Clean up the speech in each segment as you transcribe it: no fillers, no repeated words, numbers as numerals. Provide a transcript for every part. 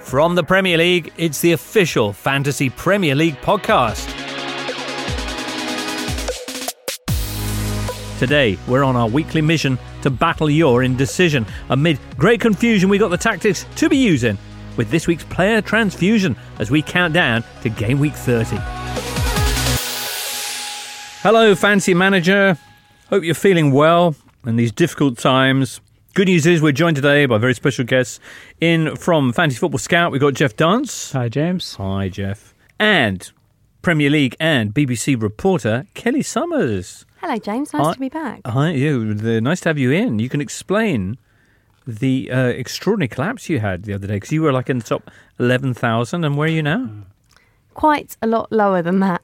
From the Premier League, it's the official Fantasy Premier League podcast. Today, we're on our weekly mission to battle your indecision. Amid great confusion, we got the tactics to be using with this week's player transfusion as we count down to game week 30. Hello, Fantasy Manager. Hope you're feeling well in these difficult times. Good news is we're joined today by very special guests. In from Fantasy Football Scout, we've got Jeff Dance. Hi, James. Hi, Jeff. And Premier League and BBC reporter Kelly Summers. Hello, James. Nice to be back. Hi, nice to have you in. You can explain the extraordinary collapse you had the other day, because you were like in the top 11,000, and where are you now? Quite a lot lower than that.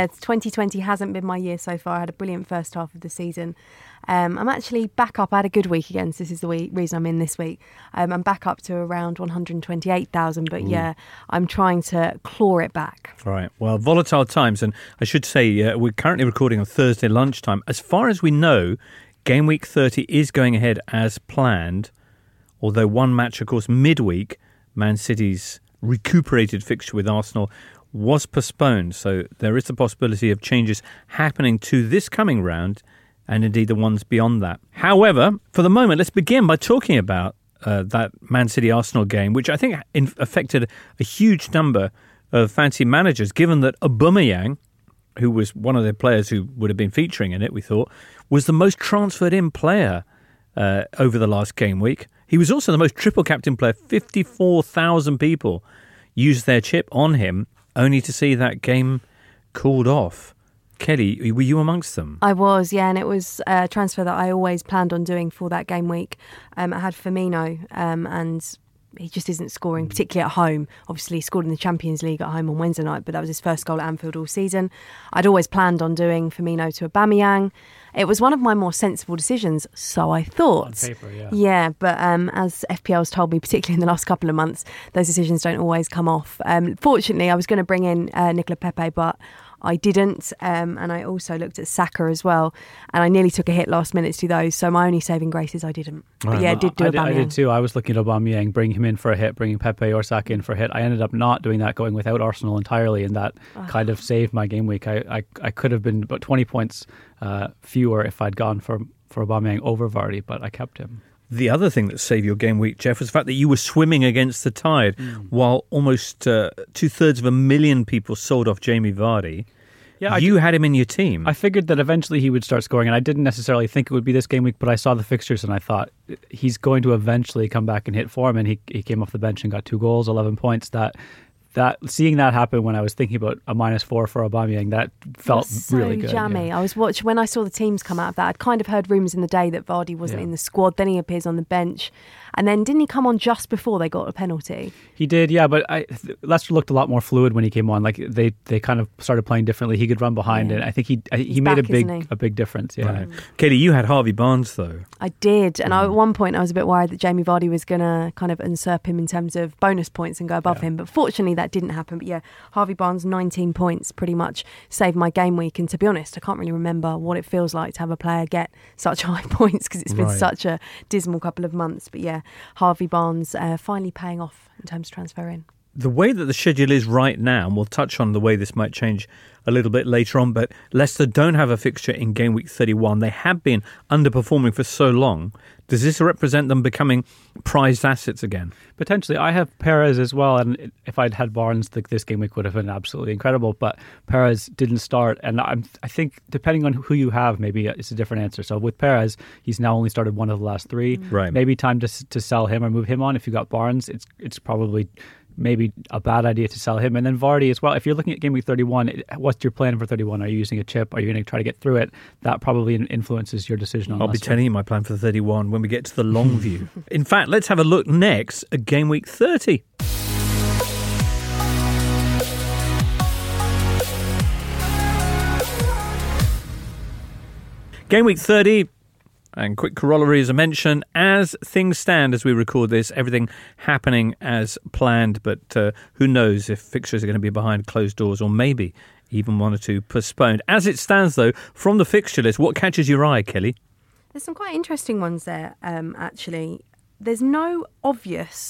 2020 hasn't been my year so far. I had a brilliant first half of the season. I'm actually back up. I had a good week again, so this is the reason I'm in this week. I'm back up to around 128,000, but I'm trying to claw it back. Right. Well, volatile times, and I should say we're currently recording on Thursday lunchtime. As far as we know, game week 30 is going ahead as planned, although one match, of course, midweek, Man City's recuperated fixture with Arsenal was postponed, so there is the possibility of changes happening to this coming round and indeed the ones beyond that. However, for the moment, let's begin by talking about that Man City-Arsenal game, which I think affected a huge number of fantasy managers, given that Aubameyang, who was one of the players who would have been featuring in it, we thought, was the most transferred-in player over the last game week. He was also the most triple-captain player. 54,000 people used their chip on him, only to see that game called off. Kelly, were you amongst them? I was, yeah, and it was a transfer that I always planned on doing for that game week. I had Firmino, and he just isn't scoring, particularly at home. Obviously, he scored in the Champions League at home on Wednesday night, but that was his first goal at Anfield all season. I'd always planned on doing Firmino to Aubameyang. It was one of my more sensible decisions, so I thought. On paper, yeah. Yeah, but as FPL's told me, particularly in the last couple of months, those decisions don't always come off. Fortunately, I was going to bring in Nicola Pepe, but I didn't, and I also looked at Saka as well, and I nearly took a hit last minute to do those, so my only saving grace is I didn't. But yeah, I did do Aubameyang. I did too. I was looking at Aubameyang, bringing him in for a hit, bringing Pepe or Saka in for a hit. I ended up not doing that, going without Arsenal entirely, and that kind of saved my game week. I could have been about 20 points fewer if I'd gone for Aubameyang over Vardy, but I kept him. The other thing that saved your game week, Jeff, was the fact that you were swimming against the tide while almost 2/3 of a million people sold off Jamie Vardy. Yeah, you had him in your team. I figured that eventually he would start scoring, and I didn't necessarily think it would be this game week, but I saw the fixtures and I thought he's going to eventually come back and hit form, and he came off the bench and got 2 goals, 11 points. Seeing that happen when I was thinking about a -4 for Aubameyang, that felt really good. Jammy. Yeah. I was watching when I saw the teams come out of that. I'd kind of heard rumours in the day that Vardy wasn't in the squad. Then he appears on the bench, and then didn't he come on just before they got a penalty? He did, yeah. But Leicester looked a lot more fluid when he came on. Like they kind of started playing differently. He could run behind it. I think he made a big difference. Yeah. Right. Katie, you had Harvey Barnes though. I did, and at one point I was a bit worried that Jamie Vardy was going to kind of usurp him in terms of bonus points and go above him. But fortunately, that didn't happen. But yeah, Harvey Barnes, 19 points, pretty much saved my game week. And to be honest, I can't really remember what it feels like to have a player get such high points, because it's been such a dismal couple of months. But yeah, Harvey Barnes finally paying off in terms of transferring. The way that the schedule is right now, and we'll touch on the way this might change a little bit later on, but Leicester don't have a fixture in game week 31. They have been underperforming for so long. Does this represent them becoming prized assets again? Potentially. I have Perez as well, and if I'd had Barnes, this game week would have been absolutely incredible, but Perez didn't start, and I think depending on who you have, maybe it's a different answer. So with Perez, he's now only started one of the last 3. Right. Maybe time to sell him or move him on. If you got Barnes, it's probably maybe a bad idea to sell him. And then Vardy as well. If you're looking at game week 31, what's your plan for 31? Are you using a chip? Are you going to try to get through it? That probably influences your decision on I'll be telling you my plan for 31 when we get to the long view. In fact, let's have a look next at game week 30. Game week 30. And quick corollary, as I mentioned, as things stand as we record this, everything happening as planned, but who knows if fixtures are going to be behind closed doors, or maybe even 1 or 2 postponed. As it stands, though, from the fixture list, what catches your eye, Kelly? There's some quite interesting ones there, actually. There's no obvious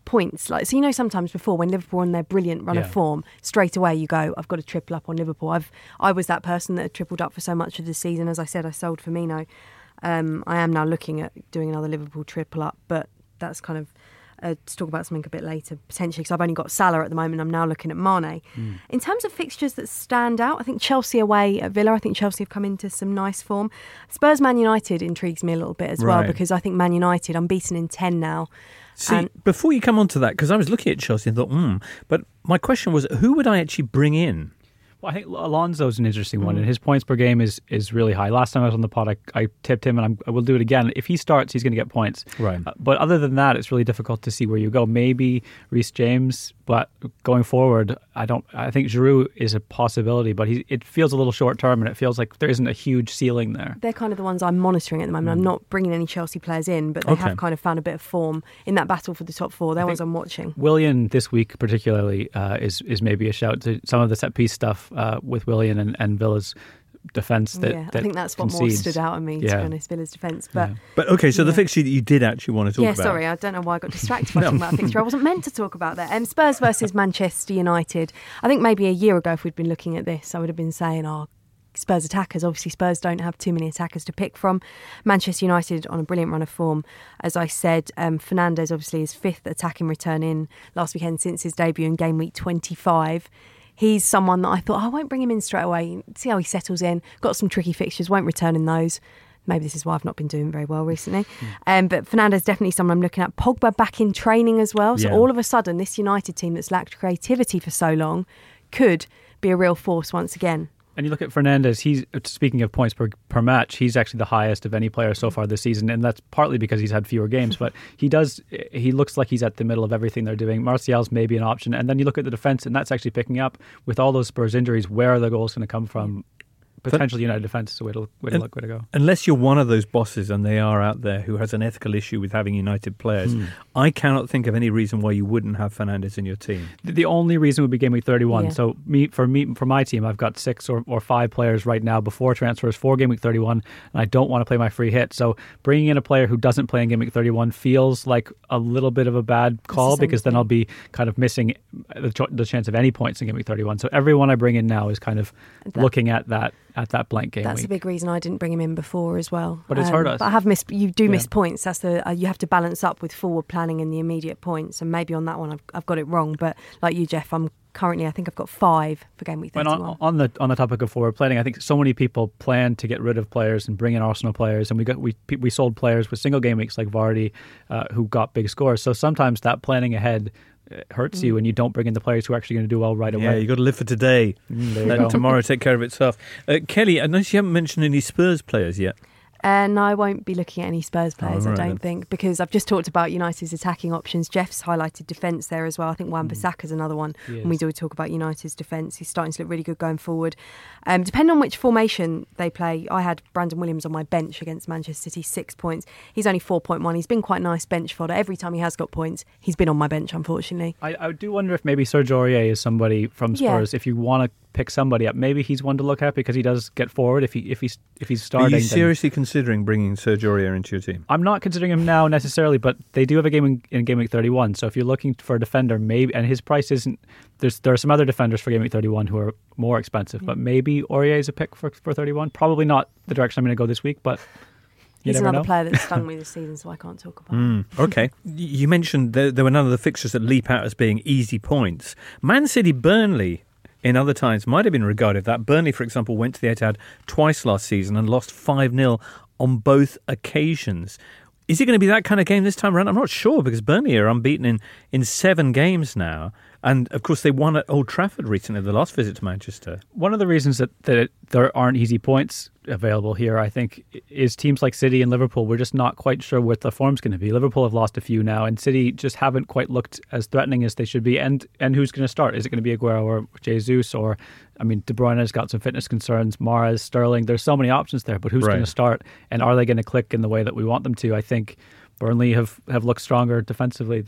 points. Like, so sometimes before when Liverpool are on their brilliant run of form, straight away you go, I've got to triple up on Liverpool. I was that person that had tripled up for so much of the season. As I said, I sold Firmino. I am now looking at doing another Liverpool triple up, but that's kind of to talk about something a bit later, potentially, because I've only got Salah at the moment. I'm now looking at Mane. In terms of fixtures that stand out, I think Chelsea away at Villa. I think Chelsea have come into some nice form. Spurs Man United intrigues me a little bit as well, because I think Man United, unbeaten in 10 now. See, before you come on to that, because I was looking at Chelsea and thought, but my question was, who would I actually bring in? Well, I think Alonso's an interesting one, and his points per game is really high. Last time I was on the pod, I tipped him, and I will do it again. If he starts, he's going to get points. Right. But other than that, it's really difficult to see where you go. Maybe Reece James, but going forward, I think Giroud is a possibility, but it feels a little short term, and it feels like there isn't a huge ceiling there. They're kind of the ones I'm monitoring at the moment. I'm not bringing any Chelsea players in, but they have kind of found a bit of form in that battle for the top four. They're ones I'm watching. Willian this week particularly is maybe a shout to some of the set piece stuff with Willian and Villa's defence that I think that's what more stood out on me, to be honest, Villa's defence. But okay, so the fixture that you did actually want to talk about. Yeah, sorry, I don't know why I got distracted by talking about a fixture. I wasn't meant to talk about that. Spurs versus Manchester United. I think maybe a year ago, if we'd been looking at this, I would have been saying, Spurs attackers. Obviously, Spurs don't have too many attackers to pick from. Manchester United on a brilliant run of form. As I said, Fernandes obviously his fifth attacking return in last weekend since his debut in game week 25. He's someone that I thought, I won't bring him in straight away. See how he settles in. Got some tricky fixtures, won't return in those. Maybe this is why I've not been doing very well recently. But Fernandes definitely someone I'm looking at. Pogba back in training as well. So all of a sudden, this United team that's lacked creativity for so long could be a real force once again. And you look at Fernandes, he's, speaking of points per match, he's actually the highest of any player so far this season, and that's partly because he's had fewer games, but he looks like he's at the middle of everything they're doing. Martial's maybe an option, and then you look at the defence, and that's actually picking up. With all those Spurs injuries, where are the goals going to come from? Potentially United defence is a way to go. Unless you're one of those bosses, and they are out there, who has an ethical issue with having United players, I cannot think of any reason why you wouldn't have Fernandes in your team. The only reason would be game week 31. Yeah. So for my team, I've got 6 or 5 players right now before transfers for game week 31, and I don't want to play my free hit. So bringing in a player who doesn't play in game week 31 feels like a little bit of a bad call, because then I'll be kind of missing the chance of any points in game week 31. So everyone I bring in now is kind of looking at that blank game That's week. a big reason I didn't bring him in before as well. But it's hurt us. But I have missed. You do miss points. That's you have to balance up with forward planning and the immediate points. And maybe on that one I've got it wrong. But like you, Jeff, I think I've got 5 for game week 31. On the topic of forward planning, I think so many people plan to get rid of players and bring in Arsenal players, and we sold players with single game weeks like Vardy, who got big scores. So sometimes that planning ahead hurts you, and you don't bring in the players who are actually going to do well right away. Yeah, you got to live for today. Let tomorrow take care of itself. Kelly, I noticed you haven't mentioned any Spurs players yet. No, I won't be looking at any Spurs players, I don't think, because I've just talked about United's attacking options. Jeff's highlighted defence there as well. I think Wan-Bissaka's another one. When we do talk about United's defence, he's starting to look really good going forward. Depending on which formation they play, I had Brandon Williams on my bench against Manchester City, 6 points. He's only 4.1. He's been quite nice bench fodder. Every time he has got points, he's been on my bench, unfortunately. I do wonder if maybe Serge Aurier is somebody from Spurs. If you want to pick somebody up, maybe he's one to look at, because he does get forward if he's starting. Are you seriously considering bringing Serge Aurier into your team? I'm not considering him now necessarily, but they do have a game in game week 31. So if you're looking for a defender, maybe, and his price isn't. There are some other defenders for game week 31 who are more expensive, but maybe Aurier is a pick for 31. Probably not the direction I'm going to go this week, but. He's another player that's stung me this season, so I can't talk about him. Okay. You mentioned there were none of the fixtures that leap out as being easy points. Man City Burnley in other times might have been regarded that. Burnley, for example, went to the Etihad twice last season and lost 5-0 on both occasions. Is it going to be that kind of game this time around? I'm not sure, because Burnley are unbeaten in 7 games now. And, of course, they won at Old Trafford recently, the last visit to Manchester. One of the reasons that there aren't easy points available here, I think, is teams like City and Liverpool. We're just not quite sure what the form's going to be. Liverpool have lost a few now, and City just haven't quite looked as threatening as they should be. And who's going to start? Is it going to be Aguero or Jesus? Or, I mean, De Bruyne has got some fitness concerns. Mahrez, Sterling. There's so many options there, but who's going to start? And are they going to click in the way that we want them to? I think Burnley have looked stronger defensively than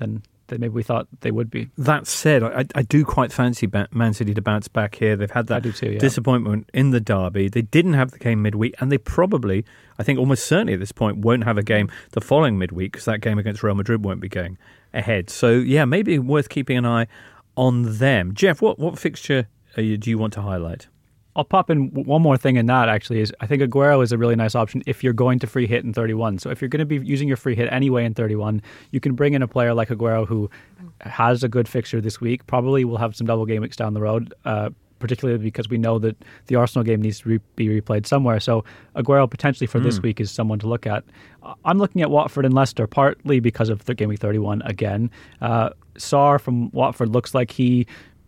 maybe we thought they would be. That said, I do quite fancy Man City to bounce back here. They've had that disappointment in the derby. They didn't have the game midweek, and they probably, I think almost certainly at this point, won't have a game the following midweek because that game against Real Madrid won't be going ahead. So, yeah, maybe worth keeping an eye on them. Jeff, what fixture do you want to highlight? I'll pop in one more thing in that, actually, is I think Aguero is a really nice option if you're going to free hit in 31. So if you're going to be using your free hit anyway in 31, you can bring in a player like Aguero who has a good fixture this week, probably will have some double game weeks down the road, particularly because we know that the Arsenal game needs to be replayed somewhere. So Aguero potentially for this week is someone to look at. I'm looking at Watford and Leicester, partly because of the game week 31 again. Sarr from Watford looks like he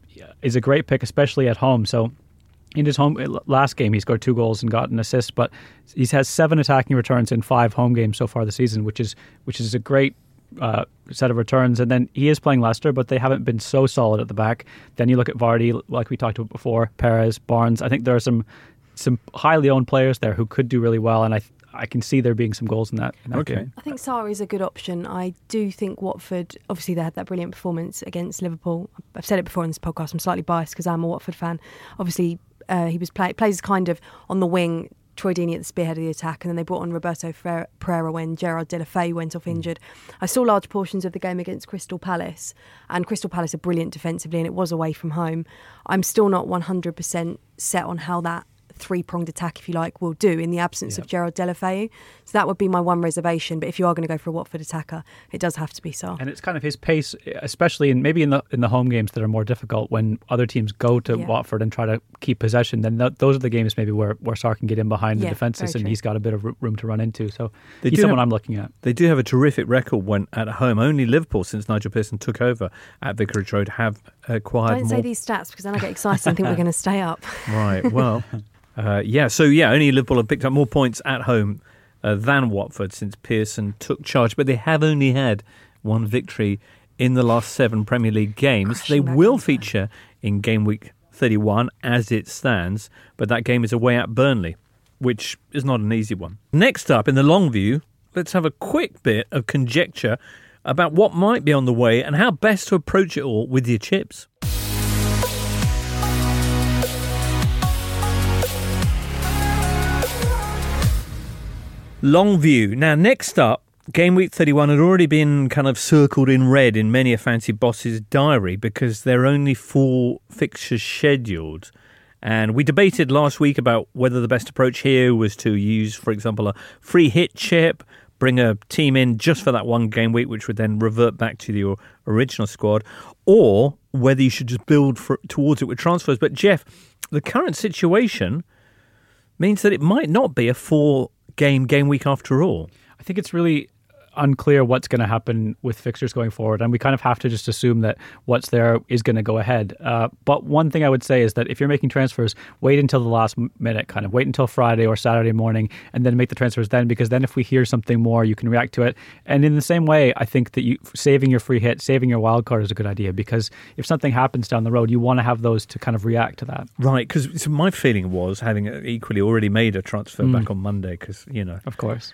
is a great pick, especially at home. So in his home last game, he scored 2 goals and got an assist, but he has 7 attacking returns in 5 home games so far this season, which is a great set of returns. And then he is playing Leicester, but they haven't been so solid at the back. Then you look at Vardy, like we talked about before, Perez, Barnes. I think there are some highly owned players there who could do really well, and I can see there being some goals in that game. I think Sarr is a good option. I do think Watford, obviously they had that brilliant performance against Liverpool. I've said it before in this podcast, I'm slightly biased because I'm a Watford fan. Obviously, he plays kind of on the wing, Troy Deeney at the spearhead of the attack, and then they brought on Roberto Pereira when Gerard Deulofeu went off injured. I saw large portions of the game against Crystal Palace, and Crystal Palace are brilliant defensively, and it was away from home. I'm still not 100% set on how that 3-pronged attack, if you like, will do in the absence of Gerard Deulofeu. So that would be my one reservation. But if you are going to go for a Watford attacker, it does have to be Sarr. And it's kind of his pace, especially in the home games that are more difficult when other teams go to Watford and try to keep possession. Then those are the games maybe where Sarr can get in behind the defences and he's got a bit of room to run into. So he's someone I'm looking at. They do have a terrific record when at home. Only Liverpool, since Nigel Pearson took over at Vicarage Road, have acquired more. Don't say these stats because then I get excited and think we're going to stay up. Right, well... only Liverpool have picked up more points at home than Watford since Pearson took charge, but they have only had one victory in the last 7 Premier League games. They will feature in game week 31 as it stands, but that game is away at Burnley, which is not an easy one. Next up, in the long view, let's have a quick bit of conjecture about what might be on the way and how best to approach it all with your chips. Long view. Now, next up, game week 31 had already been kind of circled in red in many a fancy boss's diary because there are only 4 fixtures scheduled. And we debated last week about whether the best approach here was to use, for example, a free hit chip, bring a team in just for that one game week, which would then revert back to your original squad, or whether you should just build towards it with transfers. But Jeff, the current situation means that it might not be a 4-game week after all. I think it's really unclear what's going to happen with fixtures going forward, and we kind of have to just assume that what's there is going to go ahead. But one thing I would say is that if you're making transfers, wait until the last minute, kind of wait until Friday or Saturday morning, and then make the transfers then, because then if we hear something more, you can react to it. And in the same way, I think that saving your free hit, saving your wild card is a good idea, because if something happens down the road, you want to have those to kind of react to that. Right, because my feeling was, having equally already made a transfer back on Monday, because, Of course.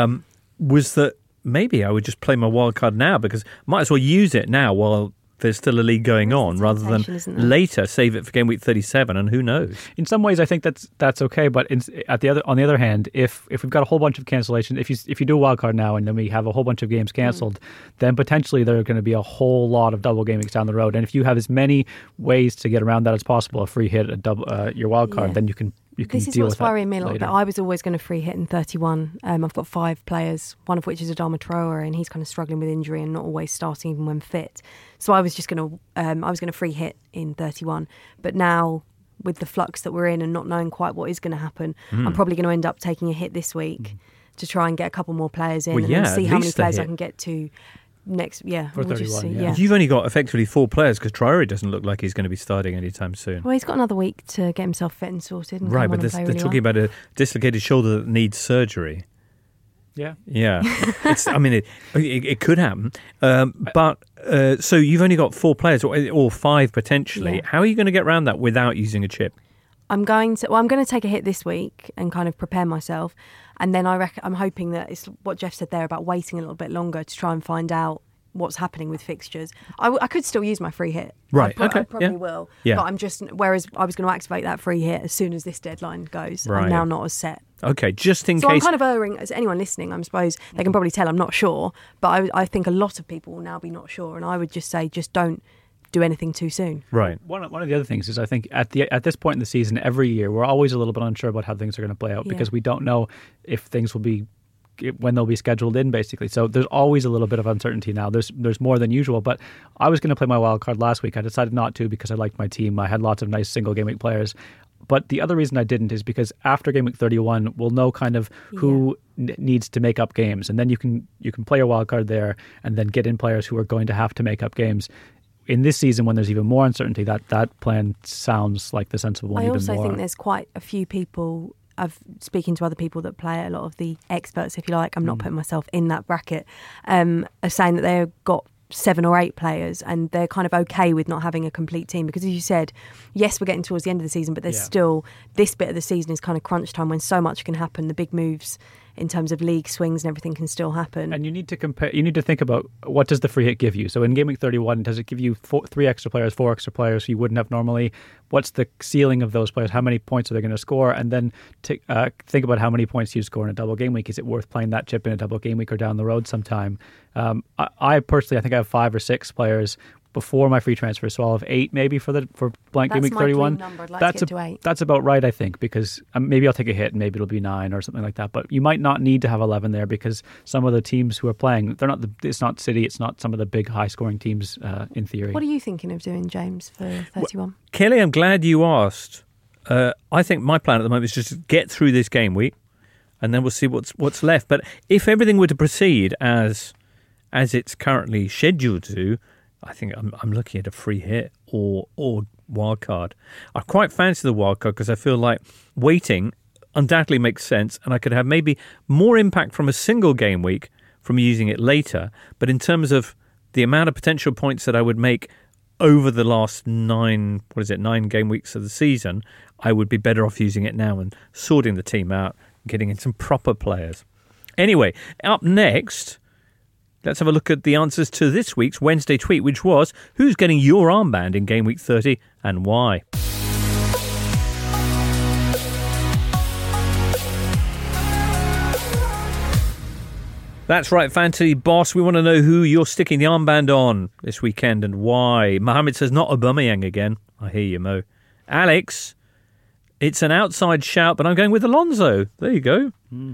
Was that maybe I would just play my wild card now, because might as well use it now while there's still a league going on, rather than later save it for game week 37, and who knows. In some ways, I think that's okay, but on the other hand, if we've got a whole bunch of cancellations, if you do a wild card now and then we have a whole bunch of games cancelled, then potentially there are going to be a whole lot of double game weeks down the road. And if you have as many ways to get around that as possible, a free hit, your wild card, then you can this is what's worrying me a little bit. I was always going to free hit in 31. I've got 5 players, one of which is Adama Traore, and he's kind of struggling with injury and not always starting even when fit. So I was just going to free hit in 31. But now, with the flux that we're in and not knowing quite what is going to happen, I'm probably going to end up taking a hit this week to try and get a couple more players in and then see how many players I can get to. Next, for 31, You've only got effectively 4 players because Traore doesn't look like he's going to be starting anytime soon. Well, he's got another week to get himself fit and sorted. And right, but they're talking about a dislocated shoulder that needs surgery. Yeah. It could happen. So you've only got 4 players or 5 potentially. How are you going to get around that without using a chip? I'm going to take a hit this week and kind of prepare myself. And then I'm hoping that it's what Jeff said there about waiting a little bit longer to try and find out what's happening with fixtures. I could still use my free hit. Right, I okay, probably yeah. will. Yeah. But whereas I was going to activate that free hit as soon as this deadline goes. Right. I'm now not as set. Okay, just in So I'm case. kind of erring, as anyone listening, I suppose, they can probably tell I'm not sure, but I think a lot of people will now be not sure, and I would just say just don't do anything too soon. Right. One of the other things is I think at this point in the season, every year, we're always a little bit unsure about how things are going to play out because we don't know if things will be when they'll be scheduled in, basically. So there's always a little bit of uncertainty now. There's more than usual, but I was going to play my wild card last week. I decided not to because I liked my team. I had lots of nice single game week players. But the other reason I didn't is because after game week 31, we'll know kind of who needs to make up games, and then you can play your wild card there, and then get in players who are going to have to make up games. In this season, when there's even more uncertainty, that plan sounds like the sensible one. I even also more. think there's quite a few people. I've speaking to other people that play it, a lot of the experts, if you like. I'm not putting myself in that bracket. Are saying that they've got 7 or 8 players and they're kind of okay with not having a complete team because, as you said, yes, we're getting towards the end of the season, but there's still this bit of the season is kind of crunch time when so much can happen. The big moves in terms of league swings and everything can still happen. And you need to compare. You need to think about what does the free hit give you. So in game week 31, does it give you 3 extra players, 4 extra players you wouldn't have normally? What's the ceiling of those players? How many points are they going to score? And then think about how many points you score in a double game week. Is it worth playing that chip in a double game week or down the road sometime? I personally, I think I have 5 or 6 players before my free transfer, so I'll have 8 maybe for blank game week 31. Number. I'd like to get to 8. That's about right, I think, because maybe I'll take a hit and maybe it'll be 9 or something like that. But you might not need to have 11 there because some of the teams who are playing, it's not City, it's not some of the big high scoring teams in theory. What are you thinking of doing, James, for 31? Well, Kelly, I'm glad you asked. I think my plan at the moment is just to get through this game week, and then we'll see what's left. But if everything were to proceed as it's currently scheduled to, I think I'm looking at a free hit or wild card. I quite fancy the wild card because I feel like waiting undoubtedly makes sense, and I could have maybe more impact from a single game week from using it later. But in terms of the amount of potential points that I would make over the last 9 game weeks of the season, I would be better off using it now and sorting the team out and getting in some proper players. Anyway, up next, let's have a look at the answers to this week's Wednesday tweet, which was, who's getting your armband in game week 30 and why? That's right, Fantasy Boss. We want to know who you're sticking the armband on this weekend and why. Mohammed says not Aubameyang again. I hear you, Mo. Alex, it's an outside shout, but I'm going with Alonso. There you go.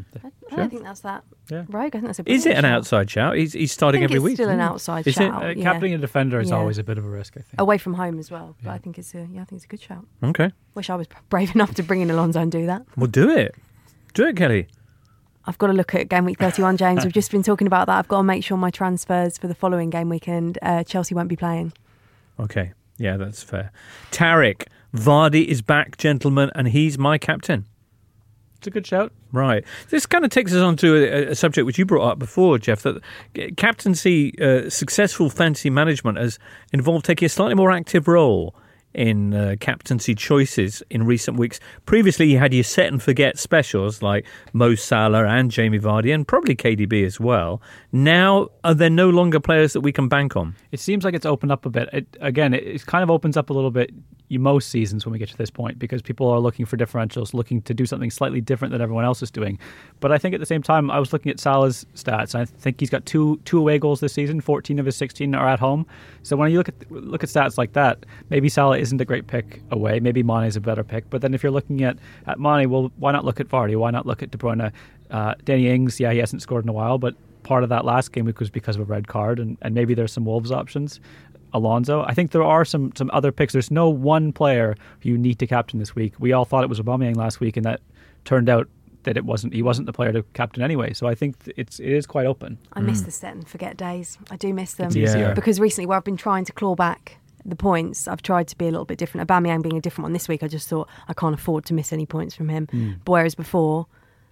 I don't think that's that rogue. I think that's a Is it an shout. outside shout? He's starting every week. It's still an outside Is shout. it? Captaining a defender is Yeah. always a bit of a risk, I think. Away from home as well. But I think it's a good shout. Okay. Wish I was brave enough to bring in Alonso and do that. Well, do it. Do it, Kelly. I've got to look at game week 31, James. We've just been talking about that. I've got to make sure my transfers for the following game weekend, Chelsea won't be playing. Okay. Yeah, that's fair. Tarek, Vardy is back, gentlemen, and he's my captain. It's a good shout. Right. This kind of takes us on to a subject which you brought up before, Jeff, that captaincy, successful fantasy management has involved taking a slightly more active role in captaincy choices in recent weeks. Previously, you had your set and forget specials like Mo Salah and Jamie Vardy and probably KDB as well. Now, are there no longer players that we can bank on? It seems like it's opened up a bit. It kind of opens up a little bit most seasons when we get to this point because people are looking for differentials, looking to do something slightly different than everyone else is doing. But I think at the same time, I was looking at Salah's stats. I think he's got two away goals this season. 14 of his 16 are at home. So when you look at stats like that, maybe Salah isn't a great pick away. Maybe Mane's a better pick. But then if you're looking at Mane, well, why not look at Vardy? Why not look at De Bruyne? Danny Ings, he hasn't scored in a while, but part of that last game week was because of a red card, and maybe there's some Wolves options. Alonso. I think there are some other picks. There's no one player who you need to captain this week. We all thought it was Aubameyang last week, and that turned out that it wasn't. He wasn't the player to captain anyway. So I think it is quite open. I miss the set and forget days. I do miss them. It's easier. Because recently where I've been trying to claw back the points, I've tried to be a little bit different. Aubameyang being a different one this week, I just thought I can't afford to miss any points from him. But whereas before,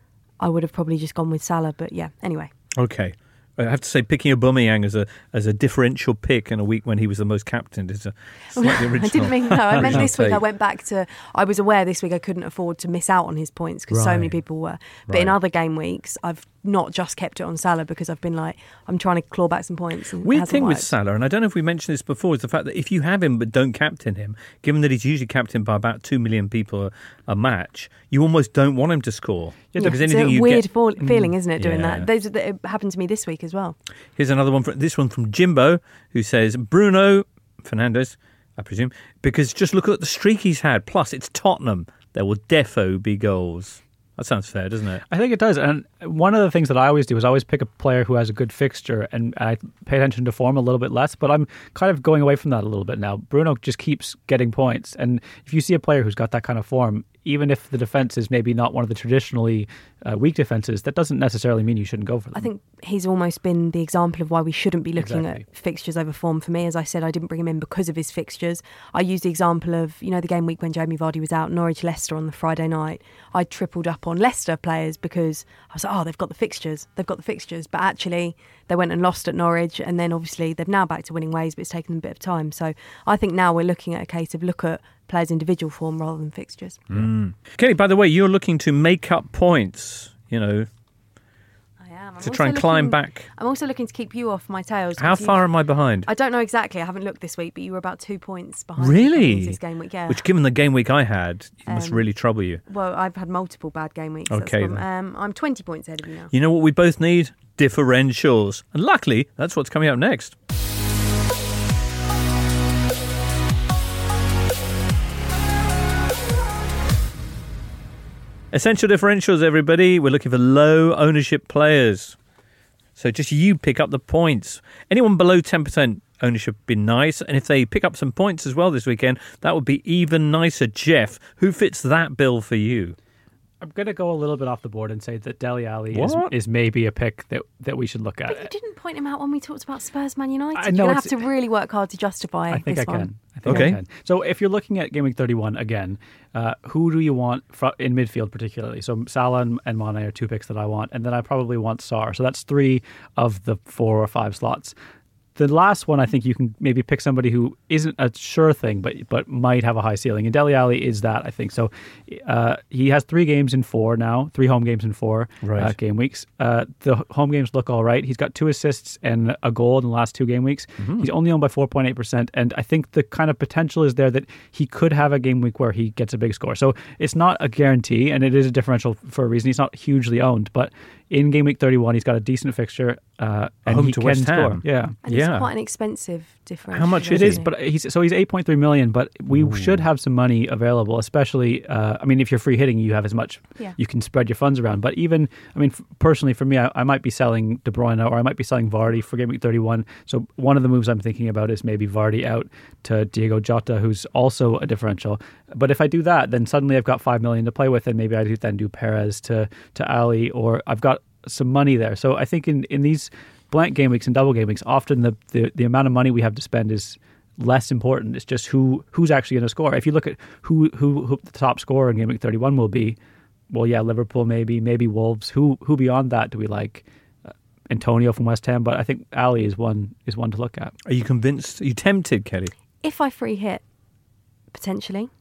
I would have probably just gone with Salah. But yeah, anyway. Okay. I have to say, picking Aubameyang as a differential pick in a week when he was the most captained is a slightly original. I didn't mean no. I meant original this week. take. I went back to. I was aware this week I couldn't afford to miss out on his points because so Right. many people were. But in Right. other game weeks, I've not just kept it on Salah because I've been like, I'm trying to claw back some points. And Weird thing with Salah, and I don't know if we mentioned this before, is the fact that if you have him but don't captain him, given that he's usually captained by about 2 million people a match, you almost don't want him to score. Yeah, because anything it's a weird feeling, isn't it, doing that? It happened to me this week as well. Here's another one, this one from Jimbo, who says, Bruno Fernandes, I presume, because just look at the streak he's had. Plus, it's Tottenham. There will defo be goals. That sounds fair, doesn't it? I think it does. And one of the things that I always do is I always pick a player who has a good fixture, and I pay attention to form a little bit less, but I'm kind of going away from that a little bit now. Bruno just keeps getting points. And if you see a player who's got that kind of form, even if the defence is maybe not one of the traditionally weak defences, that doesn't necessarily mean you shouldn't go for them. I think he's almost been the example of why we shouldn't be looking at fixtures over form for me. As I said, I didn't bring him in because of his fixtures. I used the example of, the game week when Jamie Vardy was out, Norwich-Leicester on the Friday night. I tripled up on Leicester players because I was like, they've got the fixtures. But actually, they went and lost at Norwich, and then obviously they're now back to winning ways, but it's taken them a bit of time. So I think now we're looking at a case of look at players' individual form rather than fixtures. Kelly, by the way, you're looking to make up points, I am. to try and climb back. I'm also looking to keep you off my tails. How far am I behind? I don't know exactly. I haven't looked this week, but you were about 2 points behind. Really? This game week, yeah. Which, given the game week I had, it must really trouble you. Well, I've had multiple bad game weeks. Okay. I'm 20 points ahead of you now. You know what we both need? Differentials. And luckily, that's what's coming up next. Essential differentials, everybody. We're looking for low ownership players. So just you pick up the points. Anyone below 10% ownership would be nice. And if they pick up some points as well this weekend, that would be even nicer. Jeff, who fits that bill for you? I'm going to go a little bit off the board and say that Dele Alli is maybe a pick that we should look at. But you didn't point him out when we talked about Spurs Man United. I know, you're going to have to really work hard to justify I think this I one. can. I can. So if you're looking at Game Week 31 again, who do you want in midfield particularly? So Salah and Mane are 2 picks that I want, and then I probably want Sarr. So that's 3 of the 4 or 5 slots. The last one, I think you can maybe pick somebody who isn't a sure thing, but might have a high ceiling. And Dele Alli is that, I think. So he has 3 games in 4 now, 3 home games in 4 game weeks. The home games look all right. He's got 2 assists and a goal in the last 2 game weeks. Mm-hmm. He's only owned by 4.8%. And I think the kind of potential is there that he could have a game week where he gets a big score. So it's not a guarantee, and it is a differential for a reason. He's not hugely owned, but in Game Week 31, he's got a decent fixture, and home he to can West score. Ham. Yeah, and it's quite an expensive difference. How much it is? But he's 8.3 million. But we should have some money available, especially. If you're free hitting, you have as much. Yeah. You can spread your funds around. But even, personally for me, I might be selling De Bruyne or I might be selling Vardy for Game Week 31. So one of the moves I'm thinking about is maybe Vardy out to Diego Jota, who's also a differential. But if I do that, then suddenly I've got 5 million to play with, and maybe I then do Perez to Ali, or I've got some money there. So I think in these blank game weeks and double game weeks, often the amount of money we have to spend is less important. It's just who's actually going to score. If you look at who the top scorer in Game Week 31 will be, well, yeah, Liverpool maybe Wolves. Who beyond that do we like? Antonio from West Ham, but I think Ali is one to look at. Are you convinced? Are you tempted, Kelly? If I free hit, potentially,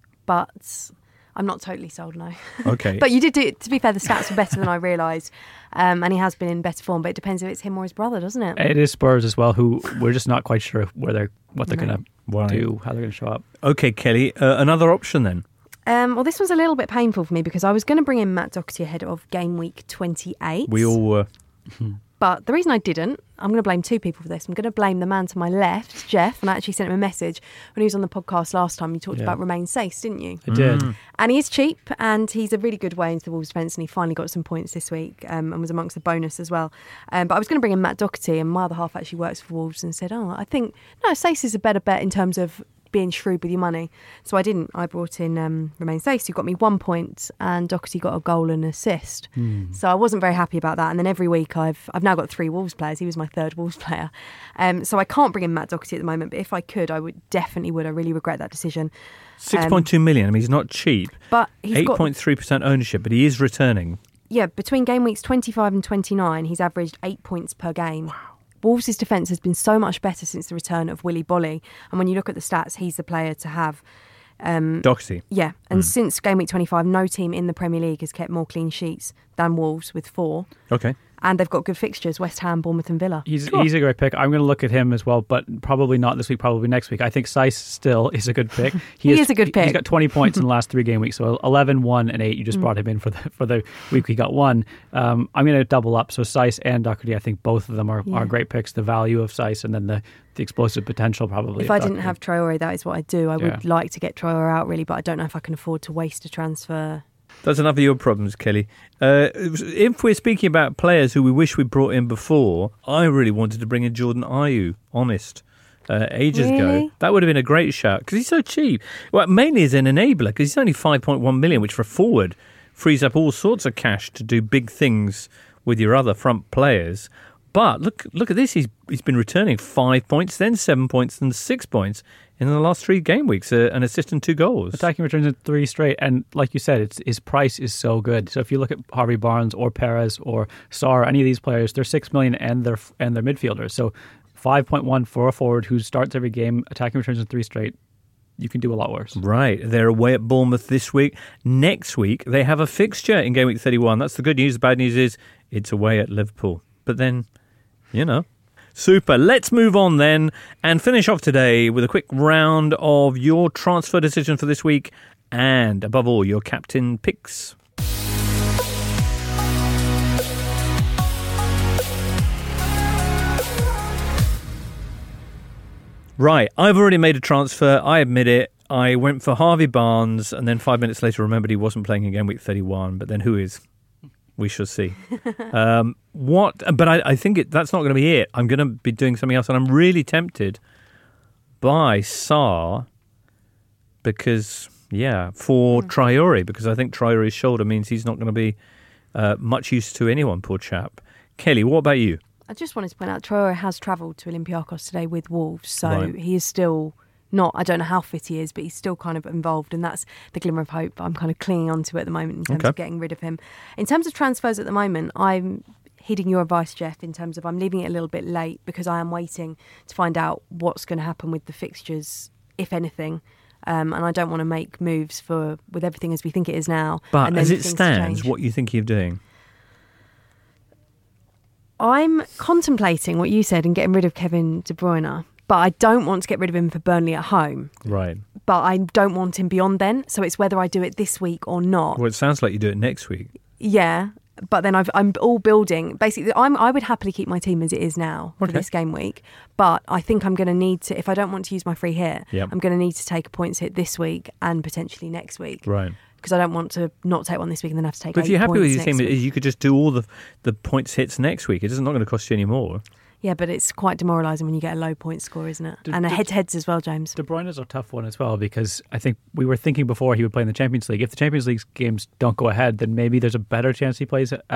but I'm not totally sold, no. Okay. But you did do it. To be fair, the stats were better than I realised. And he has been in better form, but it depends if it's him or his brother, doesn't it? It is Spurs as well, who we're just not quite sure what they're going to do, how they're going to show up. Okay, Kelly, another option then. Well, this one's a little bit painful for me because I was going to bring in Matt Doherty ahead of Game Week 28. We all were. But the reason I didn't, I'm going to blame 2 people for this. I'm going to blame the man to my left, Jeff, and I actually sent him a message when he was on the podcast last time. You talked about Romain Saiss, didn't you? I did. And he is cheap, and he's a really good way into the Wolves defence, and he finally got some points this week and was amongst the bonus as well. But I was going to bring in Matt Doherty, and my other half actually works for Wolves and said, I think, no, Saiss is a better bet in terms of being shrewd with your money. So I didn't. I brought in Romain Saiss, who got me 1 point, and Doherty got a goal and an assist. So I wasn't very happy about that. And then every week I've now got 3 Wolves players. He was my 3rd Wolves player. So I can't bring in Matt Doherty at the moment, but if I could, I would definitely would. I really regret that decision. 6.2 million. He's not cheap. But he's 8.3% ownership, but he is returning. Yeah, between game weeks 25 and 29, he's averaged 8 points per game. Wow. Wolves' defence has been so much better since the return of Willy Boly. And when you look at the stats, he's the player to have. Doxy. Yeah, and since game week 25, no team in the Premier League has kept more clean sheets than Wolves with 4. Okay. And they've got good fixtures, West Ham, Bournemouth and Villa. He's a great pick. I'm going to look at him as well, but probably not this week, probably next week. I think Seiss still is a good pick. He is a good pick. He's got 20 points in the last 3 game weeks, so 11, 1, and 8. You just brought him in for the week he got 1. I'm going to double up. So Seiss and Doherty, I think both of them are great picks. The value of Seiss and then the explosive potential probably. If I didn't have Traore, that is what I'd do. I would like to get Traore out really, but I don't know if I can afford to waste a transfer. That's enough of your problems, Kelly. If we're speaking about players who we wish we brought in before, I really wanted to bring in Jordan Ayew, honest, ages ago. That would have been a great shout because he's so cheap. Well, mainly as an enabler because he's only 5.1 million, which for a forward frees up all sorts of cash to do big things with your other front players. But look at this. He's been returning 5 points, then 7 points, then 6 points in the last 3 game weeks, an assist and 2 goals. Attacking returns in 3 straight, and like you said, his price is so good. So if you look at Harvey Barnes or Perez or Sarr, any of these players, they're 6 million and they're midfielders. So 5.1 for a forward who starts every game, attacking returns in 3 straight. You can do a lot worse. Right. They're away at Bournemouth this week. Next week, they have a fixture in game week 31. That's the good news. The bad news is it's away at Liverpool. But then, Super. Let's move on then and finish off today with a quick round of your transfer decision for this week and, above all, your captain picks. Right. I've already made a transfer. I admit it. I went for Harvey Barnes and then 5 minutes later remembered he wasn't playing in game week 31. But then who is? We shall see. But I think that's not going to be it. I'm going to be doing something else, and I'm really tempted by Sarr because, for Traore, because I think Traore's shoulder means he's not going to be much use to anyone, poor chap. Kelly, what about you? I just wanted to point out Traore has travelled to Olympiacos today with Wolves, so he is still not, I don't know how fit he is, but he's still kind of involved, and that's the glimmer of hope I'm kind of clinging on to at the moment in terms of getting rid of him. In terms of transfers at the moment, I'm heeding your advice, Jeff, in terms of I'm leaving it a little bit late because I am waiting to find out what's going to happen with the fixtures, if anything. And I don't want to make moves with everything as we think it is now. But and as it stands, what are you thinking of doing? I'm contemplating what you said and getting rid of Kevin De Bruyne. But I don't want to get rid of him for Burnley at home. Right. But I don't want him beyond then. So it's whether I do it this week or not. Well, it sounds like you do it next week. Yeah. But then I'm all building. Basically, I would happily keep my team as it is now for this game week. But I think I'm going to need to, if I don't want to use my free hit, I'm going to need to take a points hit this week and potentially next week. Right. Because I don't want to not take one this week and then have to take 8 points. But if you're happy with your team, you could just do all the points hits next week. It's not going to cost you any more. Yeah, but it's quite demoralising when you get a low point score, isn't it? And a head-to-heads as well, James. De Bruyne is a tough one as well because I think we were thinking before he would play in the Champions League. If the Champions League games don't go ahead, then maybe there's a better chance he plays at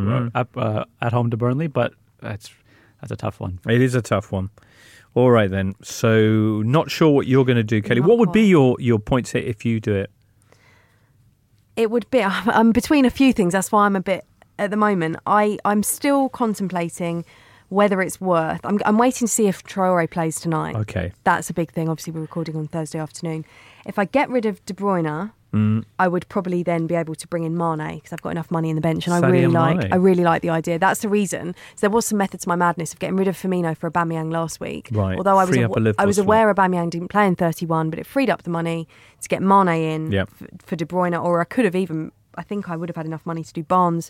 home to Burnley, but that's a tough one. It is a tough one. All right, then. So not sure what you're going to do, Kelly. What would be your points hit if you do it? It would be... I'm between a few things. That's why I'm a bit... At the moment, I'm still contemplating... whether it's worth. I'm waiting to see if Traore plays tonight. Okay. That's a big thing. Obviously, we're recording on Thursday afternoon. If I get rid of De Bruyne, I would probably then be able to bring in Mane because I've got enough money in the bench, and I really like the idea. That's the reason. So there was some method to my madness of getting rid of Firmino for Aubameyang last week. Right. Although I was aware Aubameyang didn't play in 31, but it freed up the money to get Mane in for De Bruyne, or I could have even. I think I would have had enough money to do Barnes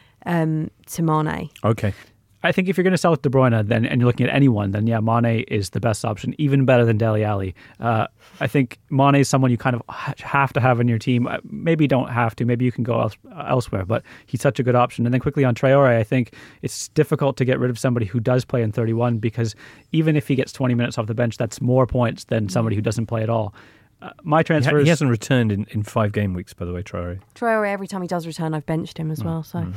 to Mane. Okay. I think if you're going to sell De Bruyne and you're looking at anyone, then Mane is the best option, even better than Dele Alli. I think Mane is someone you kind of have to have in your team. Maybe you don't have to. Maybe you can go elsewhere, but he's such a good option. And then quickly on Traore, I think it's difficult to get rid of somebody who does play in 31 because even if he gets 20 minutes off the bench, that's more points than somebody who doesn't play at all. My transfers... He hasn't returned in 5 game weeks, by the way, Traore. Traore, every time he does return, I've benched him as well. So...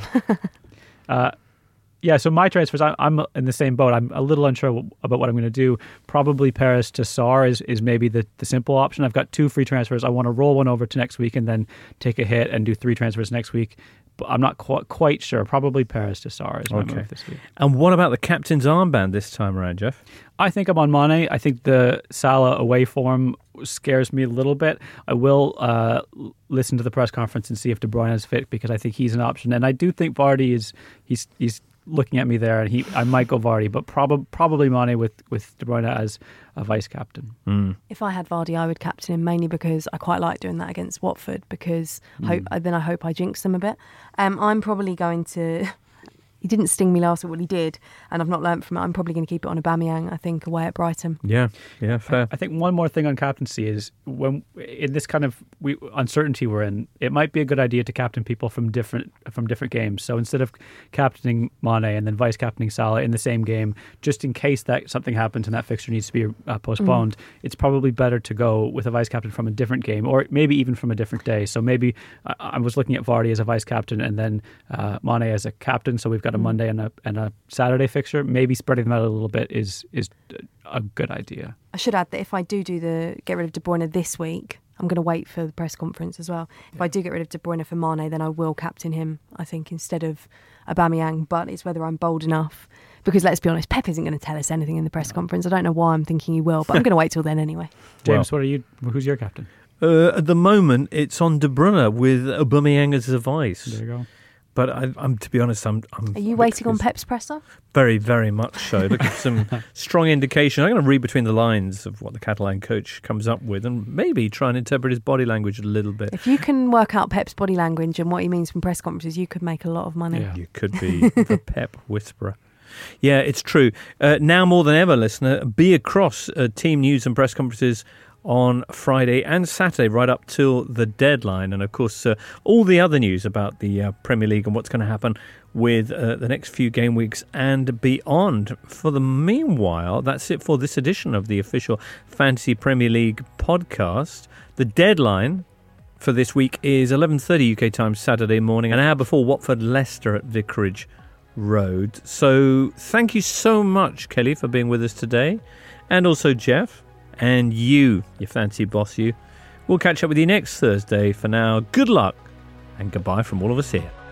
Yeah, so my transfers, I'm in the same boat. I'm a little unsure about what I'm going to do. Probably Perez to Sarr is maybe the simple option. I've got 2 free transfers. I want to roll one over to next week and then take a hit and do 3 transfers next week. But I'm not quite sure. Probably Perez to Sarr is my move this week. And what about the captain's armband this time around, Jeff? I think I'm on Mane. I think the Salah away form scares me a little bit. I will listen to the press conference and see if De Bruyne is fit, because I think he's an option. And I do think Vardy he's looking at me there, and I might go Vardy, but probably Mane with De Bruyne as a vice captain. If I had Vardy, I would captain him, mainly because I quite like doing that against Watford, because then I hope I jinx them a bit. I'm probably going to... He didn't sting me last week, well he did, and I've not learnt from it. I'm probably going to keep it on Aubameyang, I think, away at Brighton. Yeah, fair. I think one more thing on captaincy is, when in this kind of uncertainty we're in, it might be a good idea to captain people from different games. So instead of captaining Mane and then vice captaining Salah in the same game, just in case that something happens and that fixture needs to be postponed, it's probably better to go with a vice captain from a different game, or maybe even from a different day. So maybe I was looking at Vardy as a vice captain and then Mane as a captain. So we've got a Monday and a Saturday fixture. Maybe spreading them out a little bit is a good idea. I should add that if I do the get rid of De Bruyne this week, I'm going to wait for the press conference as well. If I do get rid of De Bruyne for Mane, then I will captain him, I think, instead of Aubameyang. But it's whether I'm bold enough, because let's be honest, Pep isn't going to tell us anything in the press conference. I don't know why I'm thinking he will, but I'm going to wait till then anyway. James, who's your captain? At the moment, it's on De Bruyne with Aubameyang as a vice. There you go. But I'm to be honest, I'm. Are you waiting on Pep's presser? Very, very much so. Look at some strong indication. I'm going to read between the lines of what the Catalan coach comes up with, and maybe try and interpret his body language a little bit. If you can work out Pep's body language and what he means from press conferences, you could make a lot of money. Yeah. You could be the Pep whisperer. Yeah, it's true. Now more than ever, listener, be across team news and press conferences on Friday and Saturday, right up till the deadline. And of course, all the other news about the Premier League and what's going to happen with the next few game weeks and beyond. For the meanwhile, that's it for this edition of the official Fantasy Premier League podcast. The deadline for this week is 11:30 UK time Saturday morning, an hour before Watford Leicester at Vicarage Road. So thank you so much, Kelly, for being with us today, and also Jeff. And you fancy boss, you. We'll catch up with you next Thursday. For now, good luck and goodbye from all of us here.